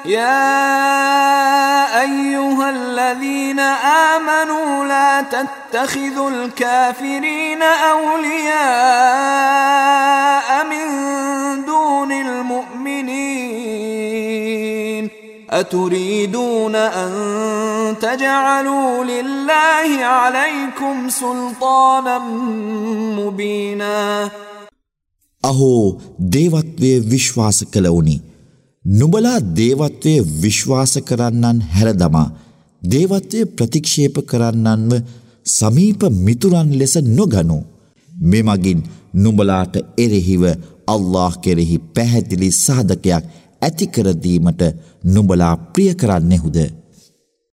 يا أيها الذين آمنوا لا تتخذوا الكافرين أولياء من دون المؤمنين أتريدون أن تجعلوا لله عليكم سلطانا مبينا أهو දේවත්වයේ විශ්වාස කළවුනි නුඹලා දේවත්වයේ විශ්වාස කරන්නන් හැරදමා දේවත්වයේ ප්‍රතික්ෂේප කරන්නන්ව සමීප මිතුරන් ලෙස නොගනු මෙමගින් නුඹලාට එරෙහිව අල්ලාහ් කෙරෙහි පැහැදිලි සාධකයක් ඇති කර දීමට නුඹලා ප්‍රිය කරන්නෙහුද